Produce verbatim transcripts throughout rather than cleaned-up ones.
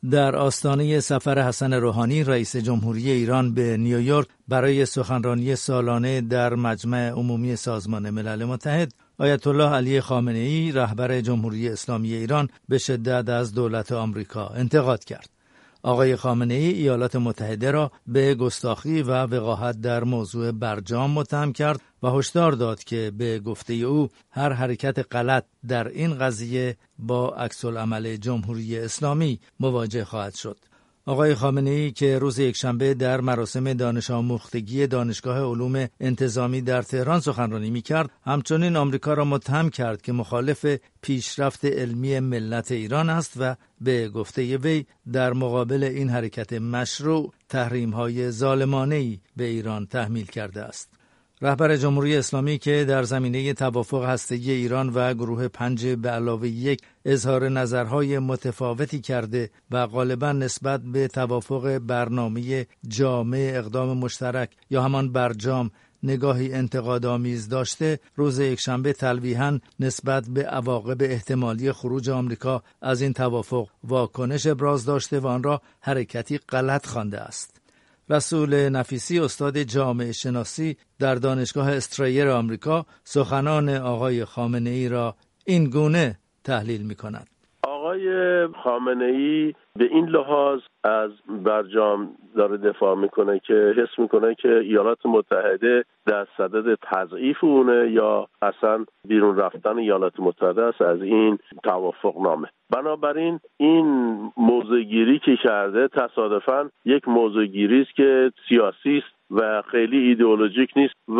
در آستانه سفر حسن روحانی رئیس جمهوری ایران به نیویورک برای سخنرانی سالانه در مجمع عمومی سازمان ملل متحد، آیت الله علی خامنه‌ای رهبر جمهوری اسلامی ایران به شدت از دولت آمریکا انتقاد کرد. آقای خامنه‌ای ایالات متحده را به گستاخی و وقاحت در موضوع برجام متهم کرد و هشدار داد که به گفته او هر حرکت غلط در این قضیه با عکس‌العمل جمهوری اسلامی مواجه خواهد شد. آقای خامنه‌ای که روز یکشنبه در مراسم دانش آموختگی دانشگاه علوم انتظامی در تهران سخنرانی می‌کرد، همچنین آمریکا را متهم کرد که مخالف پیشرفت علمی ملت ایران است و به گفته وی در مقابل این حرکت مشروع تحریم‌های ظالمانه‌ای به ایران تحمیل کرده است. رهبر جمهوری اسلامی که در زمینه توافق هسته‌ای ایران و گروه پنج به علاوه یک اظهار نظرهای متفاوتی کرده و غالباً نسبت به توافق برنامه جامع اقدام مشترک یا همان برجام نگاهی انتقادآمیز داشته، روز یکشنبه تلویحاً نسبت به عواقب احتمالی خروج آمریکا از این توافق واکنش ابراز داشته و آن را حرکتی غلط خوانده است. رسول نفیسی استاد جامعه شناسی در دانشگاه استرایر آمریکا سخنان آقای خامنه‌ای را این گونه تحلیل می‌کند. آقای خامنه‌ای به این لحاظ از برجام داره دفاع میکنه که حس میکنه که ایالات متحده در صدد تضعیف اونه یا اصلا بیرون رفتن ایالات متحده است از این توافق نامه. بنابراین این موضع گیری که کرده تصادفاً یک موضع گیری است که سیاسی است و خیلی ایدئولوژیک نیست و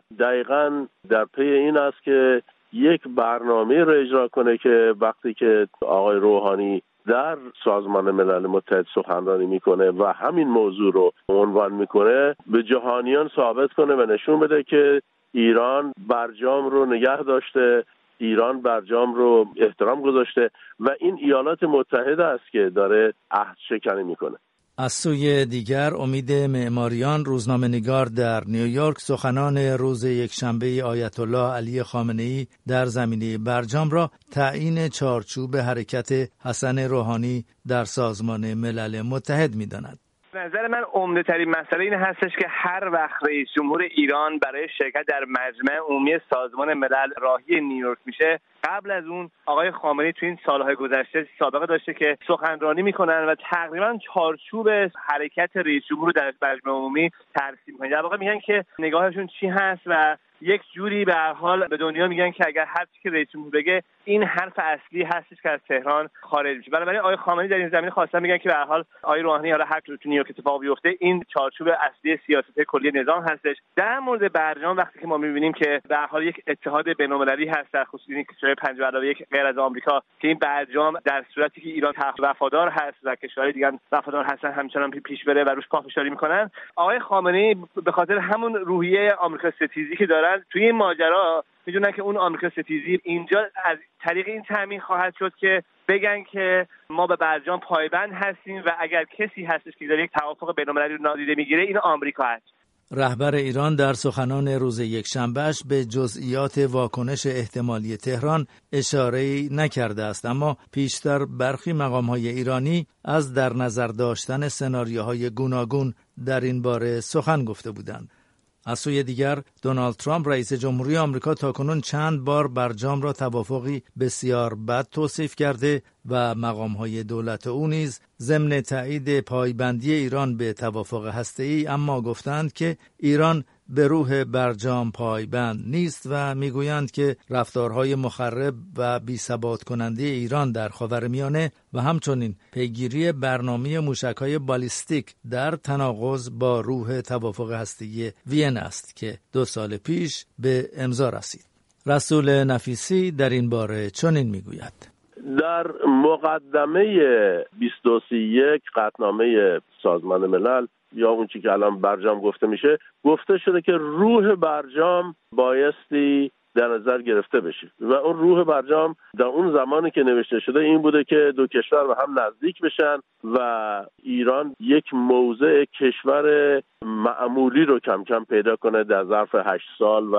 دقیقاً در پی این است که یک برنامه را اجرا کنه که وقتی که آقای روحانی در سازمان ملل متحد سخنرانی میکنه و همین موضوع رو عنوان میکنه، به جهانیان ثابت کنه و نشون بده که ایران برجام رو نگه داشته، ایران برجام رو احترام گذاشته و این ایالات متحده است که داره عهد شکنی میکنه. از سوی دیگر امید معماریان روزنامه‌نگار در نیویورک سخنان روز یکشنبه آیت الله علی خامنه‌ای در زمینه برجام را تعیین چارچوب حرکت حسن روحانی در سازمان ملل متحد می‌داند. نظر من عمده ترین مسئله این هستش که هر وقت رئیس جمهور ایران برای شرکت در مجمع عمومی سازمان ملل راهی نیویورک میشه، قبل از اون آقای خامنه‌ای تو این سالهای گذشته سابقه داشته که سخنرانی میکنن و تقریبا چارچوب حرکت رئیس جمهور در مجمع عمومی ترسیم کنن. در واقع میگن که نگاهشون چی هست و یک جوری به هر حال به دنیا میگن که اگر هر چیزی که رئیس جمهور بگه این حرف اصلی هستش که از تهران خارج میشه. بنابراین آقای خامنه‌ای در این زمینه خواستن میگن که به هر حال آقای روحانی حالا هر تو نیویورک اتفاق بیفته این چارچوب اصلی سیاست کلی نظام هستش. در مورد برجام وقتی که ما میبینیم که به هر حال یک اتحاد بین‌المللی هست در خصوص این کشور پنج به علاوه یک غیر از آمریکا که این برجام در صورتی که ایران وفادار هست و کشورهای دیگه وفادار هستن همچنان پیش بره و روش پافشاری میکنن، آقای خامنه‌ای به خاطر همون روحیه آمریکا ستیزی که دارن توی این ماجرا میدونن که اون آمریکا ستیزی اینجا از طریق این تامین خواهد شد که بگن که ما به برجام پایبند هستیم و اگر کسی هستش که داره یک توافق بین‌المللی رو نادیده میگیره این آمریکا هست. رهبر ایران در سخنان روز یکشنبهش به جزئیات واکنش احتمالی تهران اشاره‌ای نکرده است، اما پیشتر برخی مقام‌های ایرانی از در نظر داشتن سناریوهای گوناگون در این باره سخن گفته بودند. از سوی دیگر دونالد ترامپ رئیس جمهوری آمریکا تاکنون چند بار برجام را توافقی بسیار بد توصیف کرده و مقام‌های دولت او نیز ضمن تایید پایبندی ایران به توافق هسته‌ای اما گفتند که ایران به روح برجام پایبند نیست و میگویند که رفتارهای مخرب و بی‌ثبات کننده ایران در خاورمیانه و همچنین پیگیری برنامه موشک‌های بالیستیک در تناقض با روح توافق هسته‌ای وین است که دو سال پیش به امضا رسید. رسول نفیسی در این باره چنین میگوید: در مقدمه بیست و یک قطعنامه سازمان ملل یا اون چی که الان برجام گفته میشه، گفته شده که روح برجام بایستی در نظر گرفته بشه و اون روح برجام در اون زمانی که نوشته شده این بوده که دو کشور به هم نزدیک بشن و ایران یک موضع کشور معمولی رو کم کم پیدا کنه در ظرف هشت سال و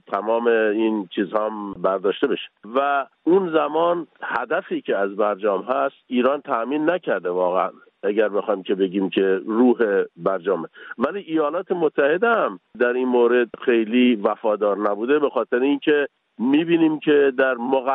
تمام این چیزها هم برداشته بشه و اون زمان هدفی که از برجام هست ایران تأمین نکرده واقعا، اگر بخوایم که بگیم که روح برجامه. ولی ایالات متحده هم در این مورد خیلی وفادار نبوده، به خاطر اینکه میبینیم که در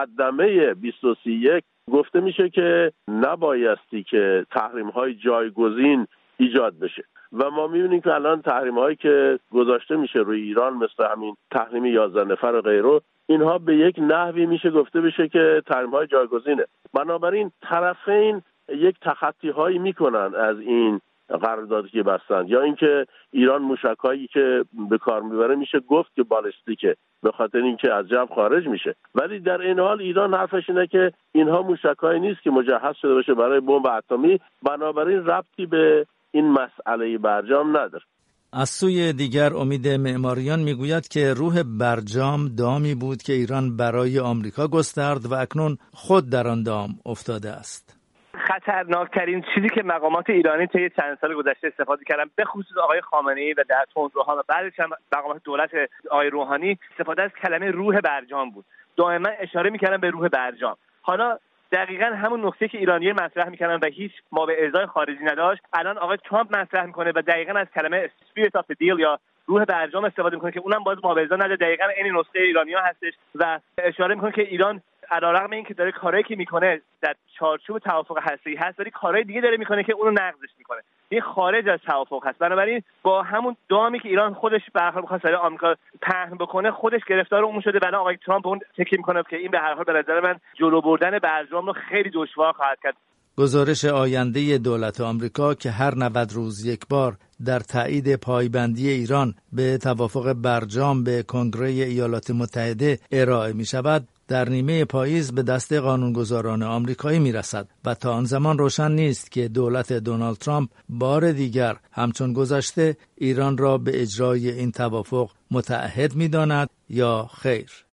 مقدمه بیست و سی یک گفته میشه که نبایستی که تحریم‌های جایگزین ایجاد بشه و ما میبینیم که الان تحریم‌هایی که گذاشته میشه روی ایران مثل همین تحریم یازده نفر و غیره، اینها به یک نحوی میشه گفته بشه که تحریم‌های جایگزینه. بنابراین طرفین یک تخطی‌هایی میکنن از این قراردادی که بستند، یا اینکه ایران موشک‌هایی که به کار میبره میشه گفت که بالستیکه به خاطر اینکه از جو خارج میشه، ولی در این حال ایران حرفش اینه که اینها موشک‌هایی نیست که مجهز شده باشه برای بمب اتمی، بنابراین ربطی به این مسئله برجام نداره. از سوی دیگر امید معماریان میگوید که روح برجام دامی بود که ایران برای آمریکا گسترد و اکنون خود در آن دام افتاده است. خطرناکترین چیزی که مقامات ایرانی طی چند سال گذشته استفاده کردن، به خصوص آقای خامنه‌ای و در تندروها و بعدش هم مقامات دولت آقای روحانی، استفاده از کلمه روح برجام بود. دائما اشاره می‌کردن به روح برجام. حالا دقیقاً همون نکته که ایرانی‌ها مطرح می‌کردن و هیچ ما به ارضای خارجی نداشت، الان آقای ترامپ مطرح می‌کنه و دقیقاً از کلمه spirit of the deal یا روح برجام استفاده می‌کنه که اونم باز ما به ارضا نده. دقیقاً این نسخه ایرانی‌ها هستش و اشاره می‌کنه که ایران علیرغم اینکه داره کارایی که میکنه در چارچوب توافق هسته‌ای هست، ولی کارهای دیگه داره میکنه که اونو نقضش میکنه. این خارج از توافق هست. بنابراین با همون دامی که ایران خودش به هر حال می‌خواد سر آمریکا پهن بکنه، خودش گرفتار اون شده. بنا آقای ترامپ اون تکی میکنه که این به هر حال به نظر من جلو بردن برجام رو خیلی دشوار خواهد کرد. گزارش آینده دولت آمریکا که هر نود روز یک بار در تایید پایبندی ایران به توافق برجام به کنگره ایالات متحده ارائه می شود، در نیمه پاییز به دست قانونگذاران آمریکایی می رسد و تا آن زمان روشن نیست که دولت دونالد ترامپ بار دیگر همچون گذشته ایران را به اجرای این توافق متعهد می داند یا خیر.